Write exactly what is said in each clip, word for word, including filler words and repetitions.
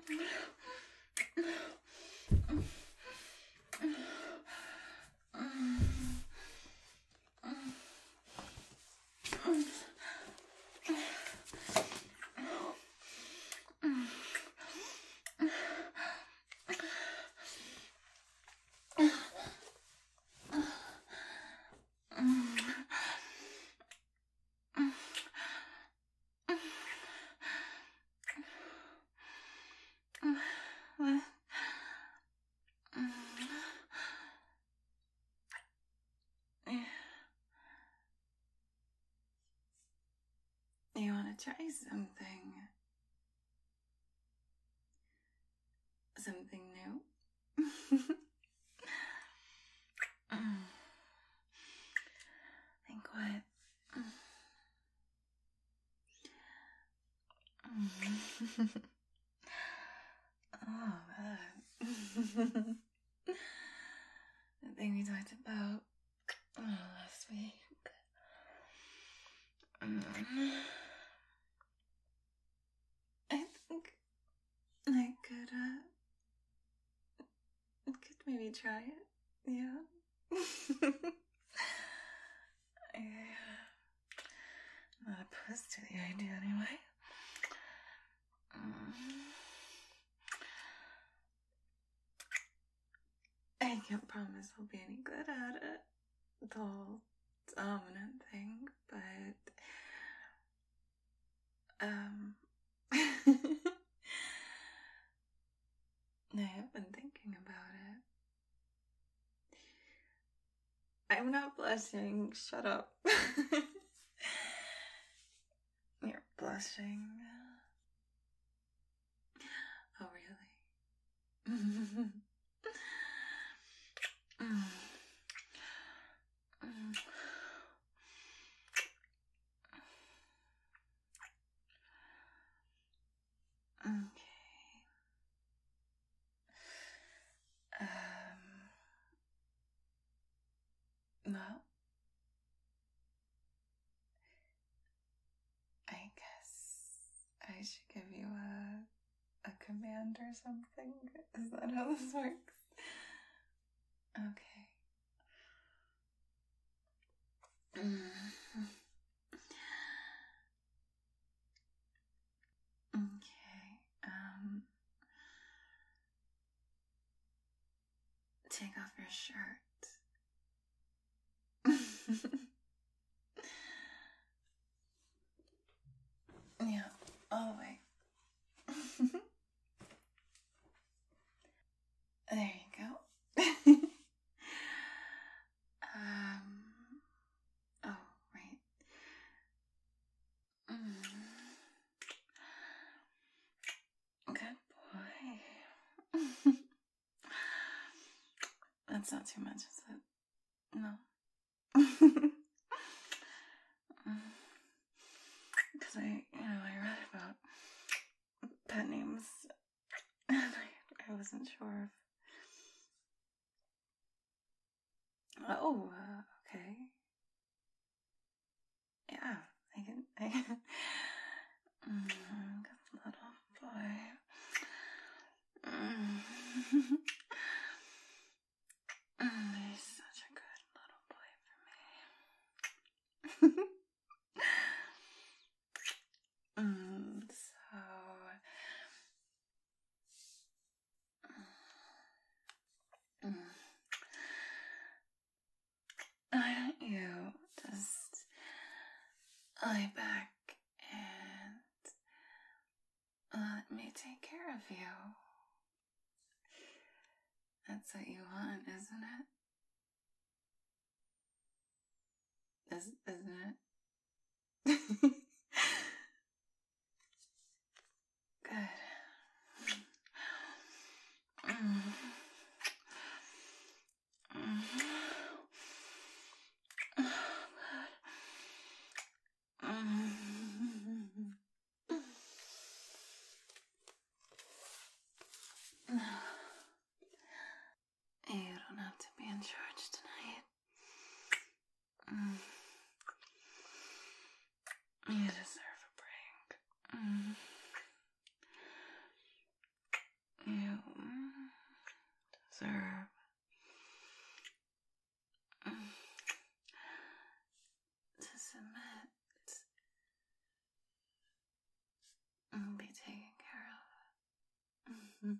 You want to try something? Something new? Think what? Oh, that. The thing we talked about oh, last week. Um, I think I could, uh, could maybe try it. Yeah. I, I'm not opposed to the idea anyway. Um, I can't promise I'll be any good at it, the whole dominant thing, but, um, I have been thinking about it. I'm not blushing, shut up. You're blushing. Oh, really? mm. Mm. Okay. Um, well, I guess I should give you a, a command or something. Is that how this works? Okay. Okay. Um, take off your shirt. Yeah, all the way. There you go. um, oh, right. Mm. Good boy. That's not too much, is it? No. Because I, you know, I read about pet names, and I, I wasn't sure if... Oh, uh, okay. Yeah, I can, I can... Mm, good little boy. Mm. Mm, he's such a good little boy for me. mm, so... Mm. Why don't you just lie back and let me take care of you? That's what you want, isn't it? Is, isn't it? Good. Mm. Mm. Mm. You don't have to be in charge tonight. Mm. You deserve a break. Mm. deserve to submit and be taken care of.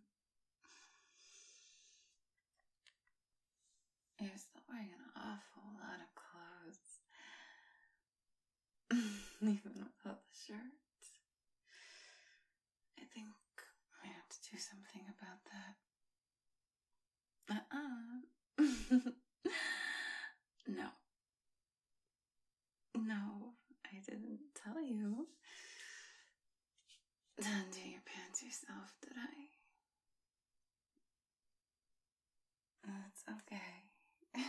You're still wearing an awful lot of clothes, even without the shirt. I think I have to do something about that. Uh-uh. No. No, I didn't tell you to undo your pants yourself, did I? That's okay.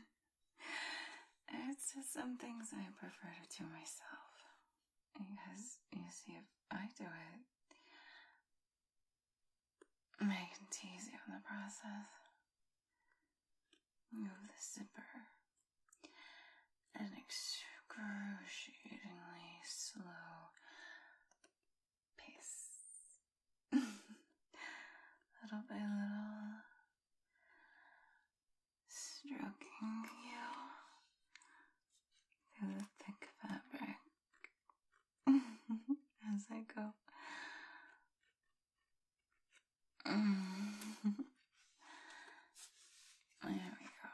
It's just some things I prefer to do myself. Because, you see, if I do it, I can tease you in the process. Move the zipper at an excruciatingly slow pace. Little by little, stroking you through the thick fabric as I go. There we go.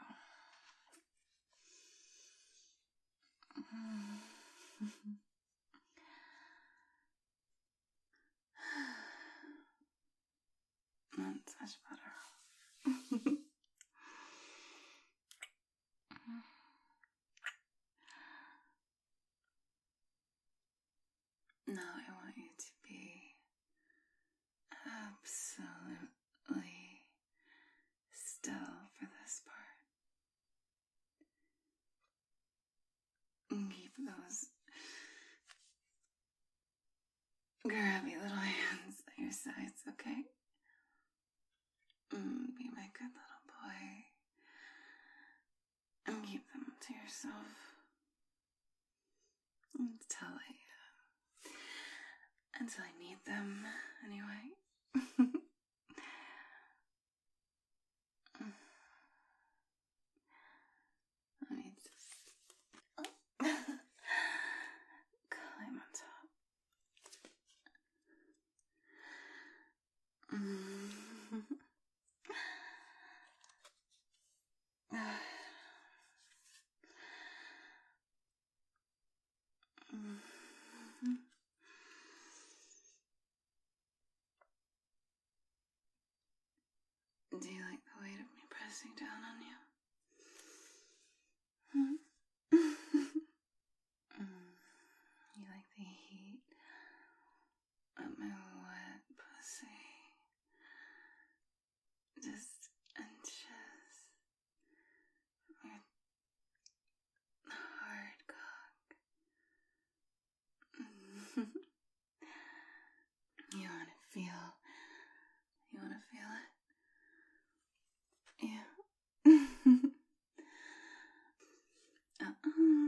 That's much better. Now I want you to be absolutely still for this part. And keep those grabby little hands at your sides, okay? Mm, be my good little boy. And keep them to yourself until I, uh, until I need them, anyway. Let me just climb on top. Do you like the weight of me pressing down on you? Hmm? mm. You like the heat of my wet pussy? Just inches from your hard cock. You wanna feel, you wanna feel it? Yeah. uh-uh.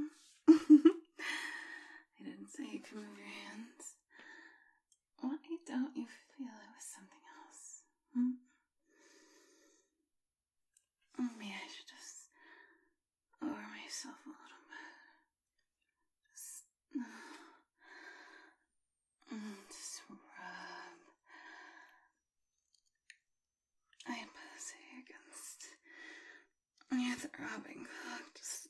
I didn't say you could move your hands. Why don't you feel it was something else? Hmm? Maybe I should just lower myself a little bit. Just, just rub my pussy against your throbbing cock. Just,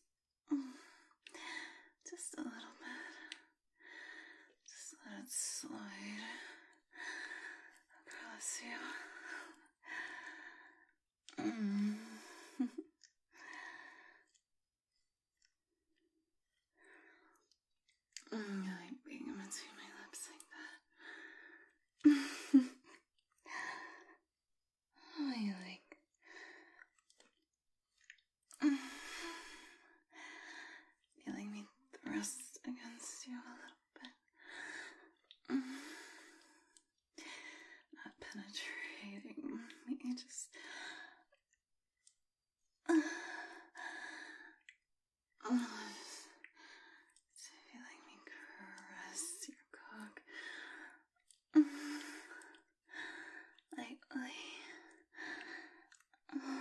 just a little bit. Just let it slide across you. Mm. I like being in between my lips like that. I like feeling me thrust against you a little bit. Not penetrating me, just just feeling me caress your cock lightly.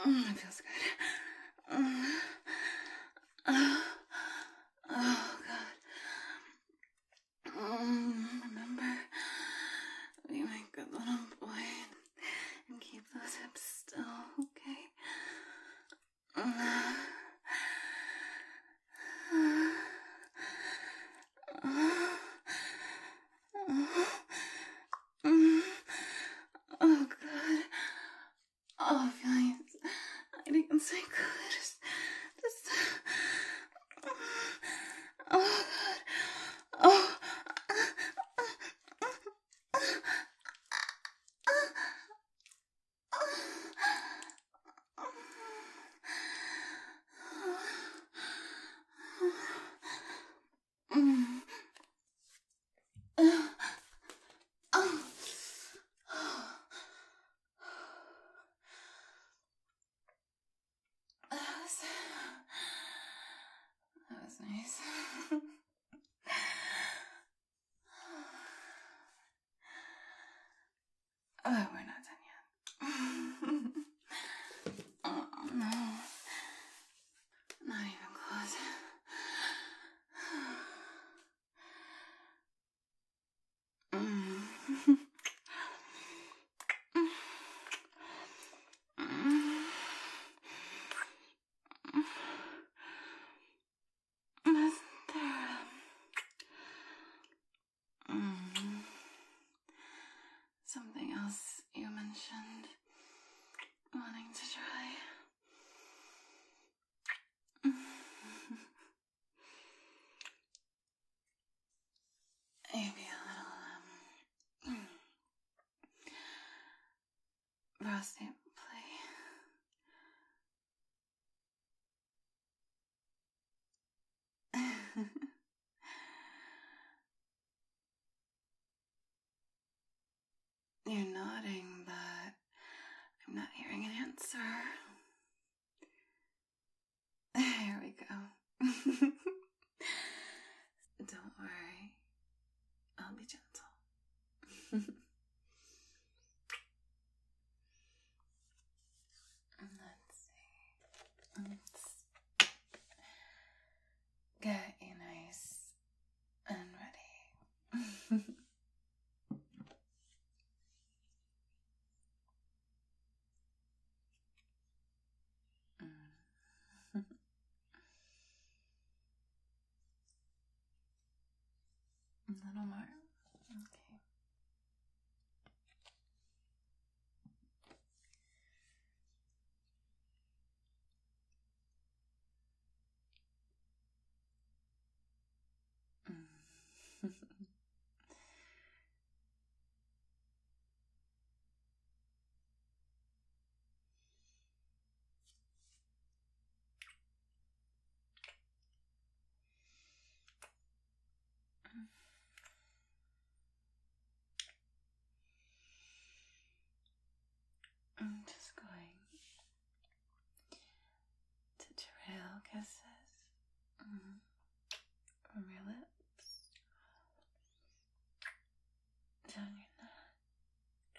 Mm, it feels good. Mm. Oh, oh, God. Mm, remember, be my good little boy and keep those hips still, okay? Mm. Oh, God. Oh, feelings. I didn't say good. Just, just. Oh, God. Oh. Mm. Oh. That was, that was nice. Oh, we're not done yet. Oh, no. Not even close. Mm. Wasn't there um, something else you mentioned wanting to try? Maybe a little um, prostate play. You're nodding, but I'm not hearing an answer. Here we go. Don't worry. I'll be gentle. Let's see. Let's get you nice and ready. Mm. A little more. Okay. Mm. I'm just going to trail kisses mm, from your lips down your neck,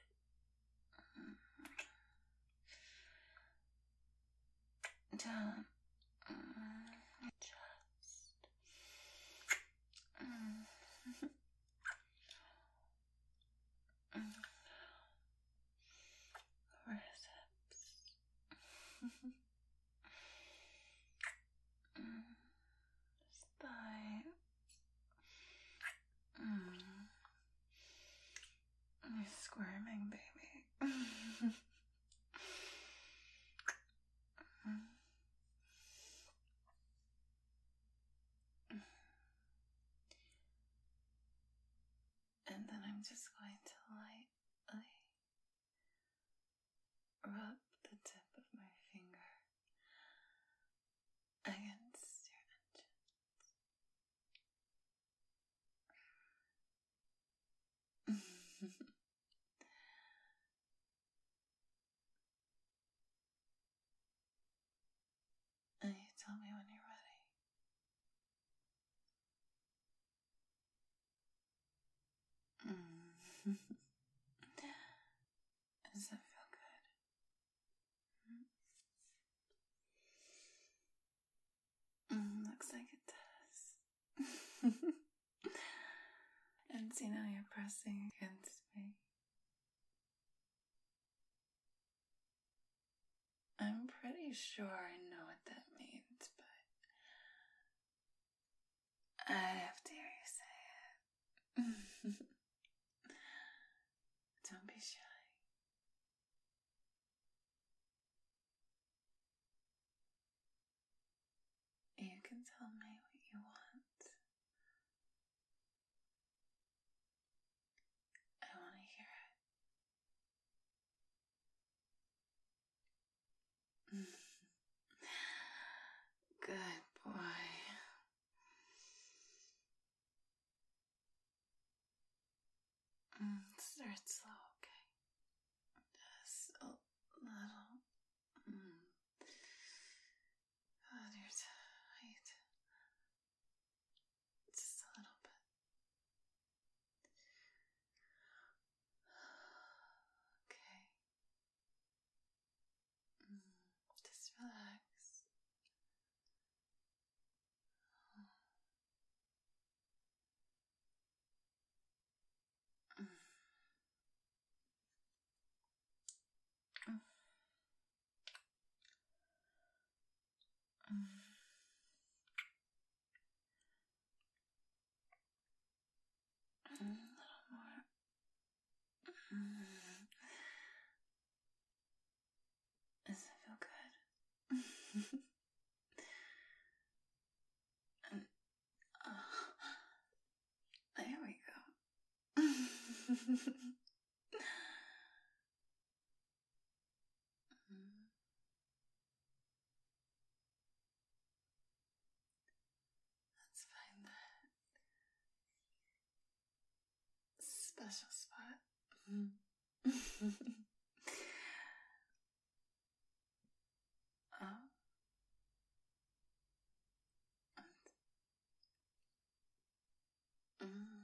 mm, down mm, your chest, mm, mm, over his hips, mm, his thigh. Mm. You're squirming, baby. And then I'm just going to lightly rub the tip of my finger against your engine. And you tell me when you're ready. Mm. Does that feel good? And see, now you're pressing against me. I'm pretty sure I know what that means, but I have to hear you say it. Don't be shy. You can tell me what you want. I want to hear it. Good boy. Start slow, okay? Just a little. Mm. God, you're tight. Just a little bit. Okay. Mm. Just relax. Mm. Mm. Mm. A little more. Mm. Does it feel good? And, uh, there we go. Mm. Let's find that special spot. Mm. Oh. Mm.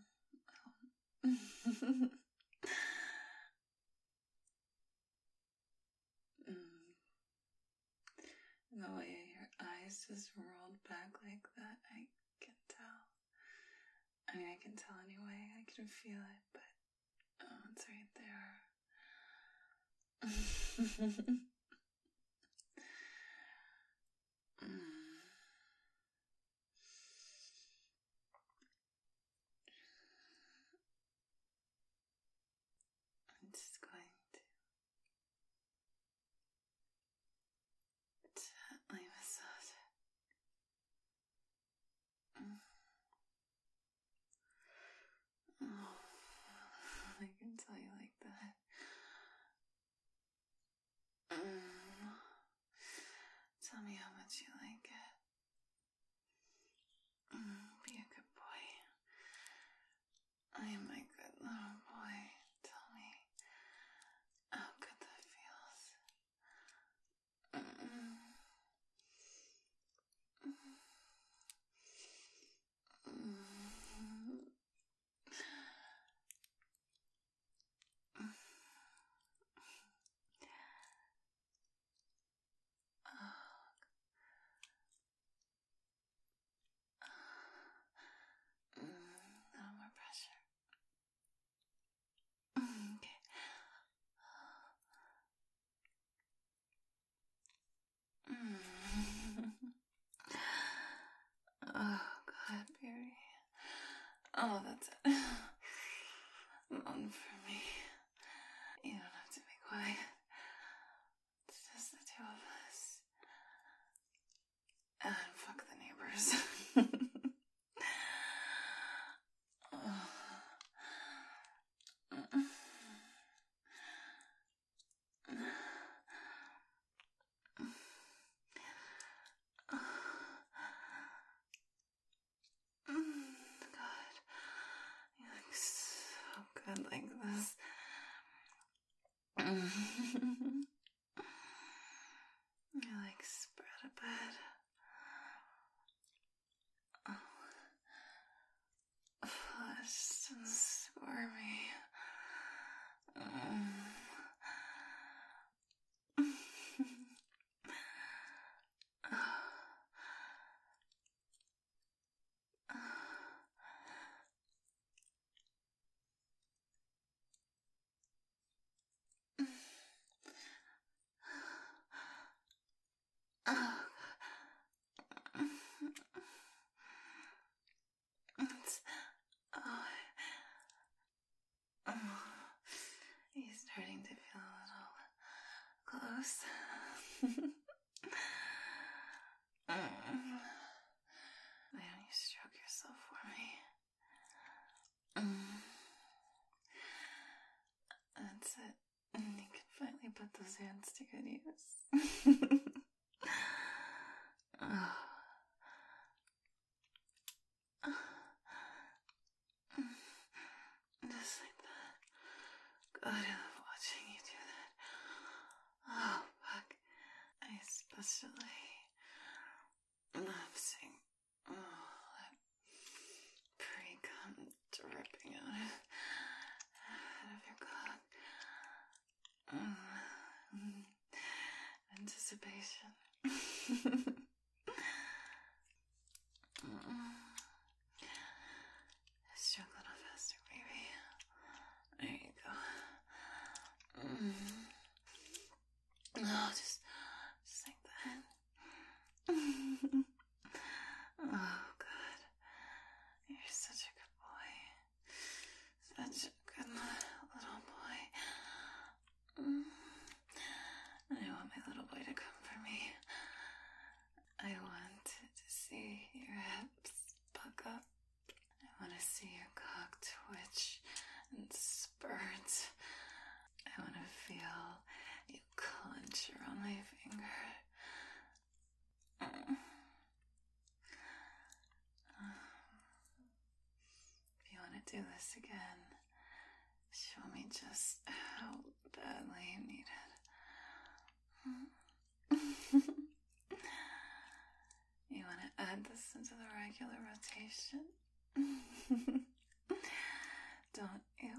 Mm. The way your eyes just rolled back like that, I can tell. I mean, I can tell anyway. I can feel it, but oh, it's right there. Mm. I'm just going to gently massage it. Mm. Oh, I can tell you like that. Mm. Tell me how much you like it. Mm. Be a good boy. I am my good little boy. Tell me how good that feels. Mm. Mm. Mm, a little more pressure. Okay. Mm. Oh, God, Barry. Oh, that's it. None for me. You don't have to be quiet. It's just the two of us. And fuck the neighbors. Oh. God, you look so good like this. You like spread a bed. Oh, flushed and squirmy. Mm. close. Why don't you stroke yourself for me? That's it. You can finally put those hands to good use. Oh. Just like that. God, I love watching you do that. Oh, fuck. I especially love seeing oh, that pre-cum dripping out of, out of your cock. Mm. Anticipation. Stroke a little faster, baby. There you go. Mm. Oh, just, just like that. Oh, God. You're such a good boy. Such a good little boy. Mm. I want my little boy to come for me. I want to see your hips buck up. I want to see your cock twitch and spurt. I want to feel you clench around my finger. Mm. If you want to do this again, show me just how badly you need it. You want to add this into the regular rotation? Don't you?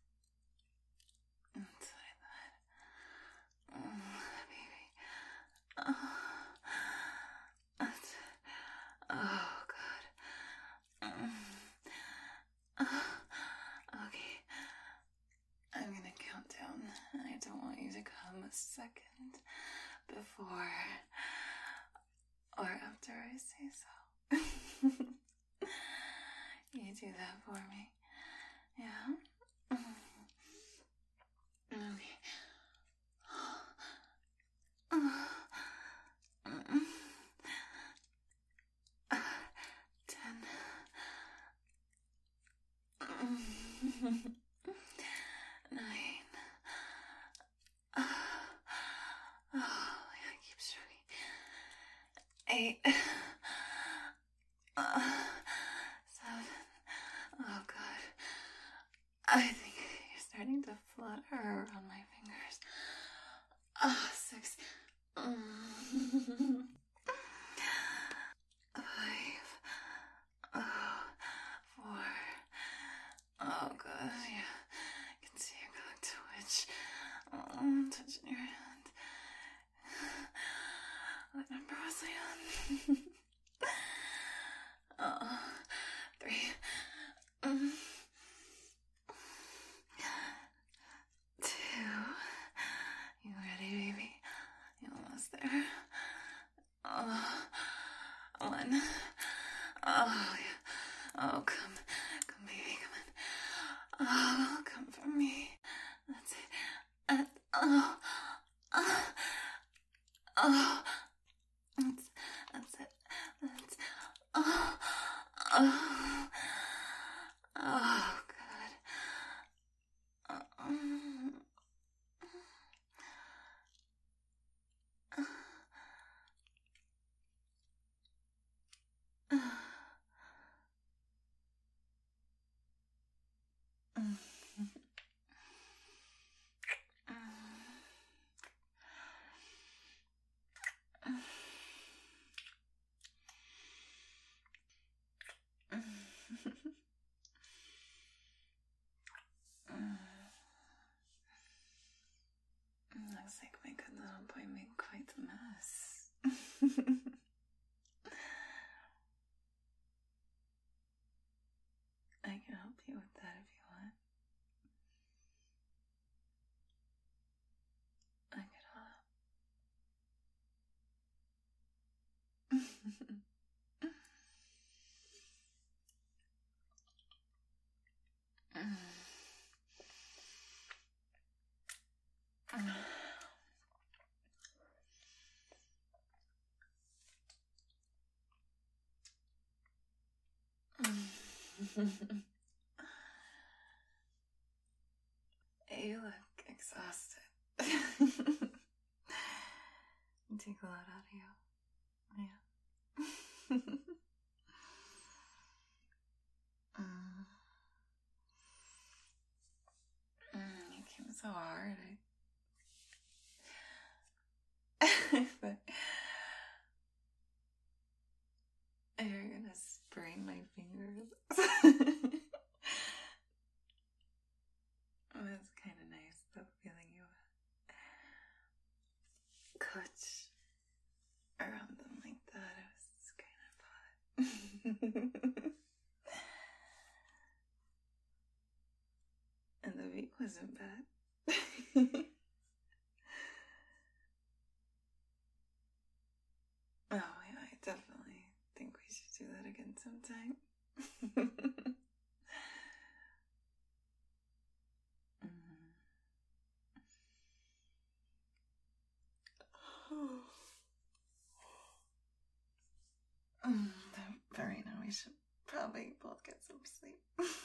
That's what I thought. Oh, baby. Oh, that's it. Oh, God. Oh, okay. I'm gonna count down. I don't want you to come a second before or after I say so. You do that for me. Yeah? Okay. Ten. Nine. Oh, yeah, keep stroking. Eight. Uh, seven. Oh, God. I think you're starting to flutter around my fingers. Ah, oh, six. Mm. Five. Oh, four. Oh, God. Yeah. I can see your cock twitch. Oh, I'm touching your hand. What number was I on? Oh, three. Mm. Two. You ready, baby? You almost there? Oh, one. Oh, yeah. Oh, come. Come, baby, come on. Oh, come for me. That's it. Uh, oh. Oh. Oh. That's, that's it. That's, oh. Oh. Oh, God. Uh, um. Looks like my good little boy made quite a mess. I can help you with that if you want. I could help. You look exhausted. Take a lot out of you. Yeah. mm. Mm, you came so hard. I... but you're gonna sprain my fingers. Oh, that's kind of nice, though, feeling you clutch around them like that. It was kind of hot. And the beat wasn't bad. Oh, yeah, I definitely think we should do that again sometime. mm. But right now we should probably both get some sleep.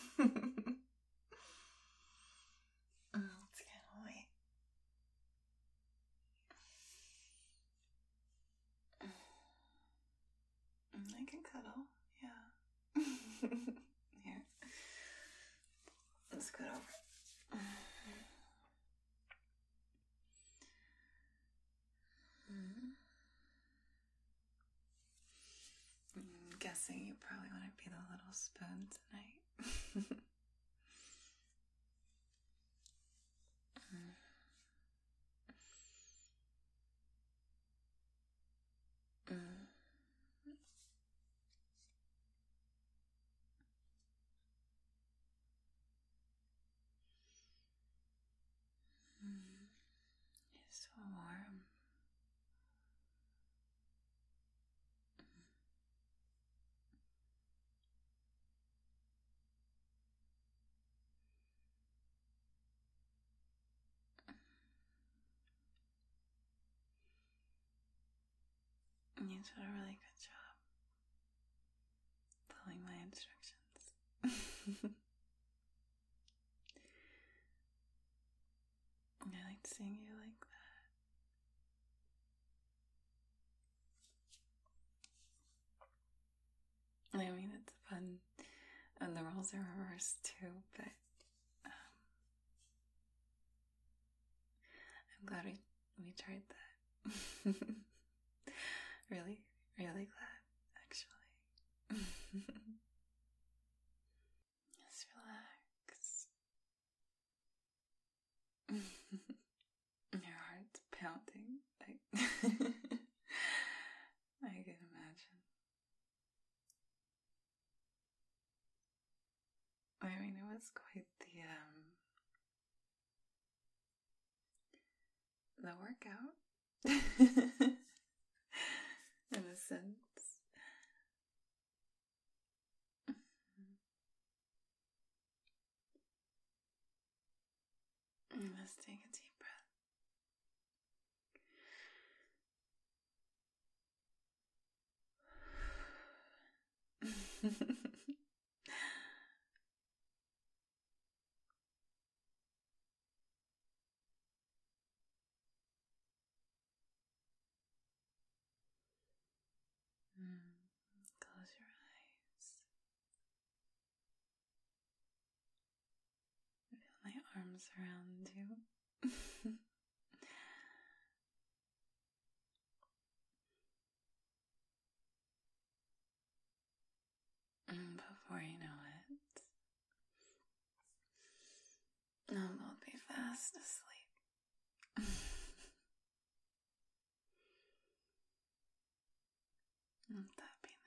mm, it's kind of late. Mm, I can cuddle, yeah. Here. Let's scoot over. Mm. I'm guessing you probably want to be the little spoon tonight. mm. Mm. Mm. You're so warm. You did a really good job following my instructions. I liked seeing you like that. I mean, it's fun, and the roles are reversed too, but um, I'm glad we, we tried that. really, really glad, actually. Just relax. Your heart's pounding. I, I can imagine. I mean, it was quite the um the workout, in a sense. Let's take a deep breath. mm. Close your eyes. Feel my arms around you. And before you know it, I'll both be fast asleep. Let that be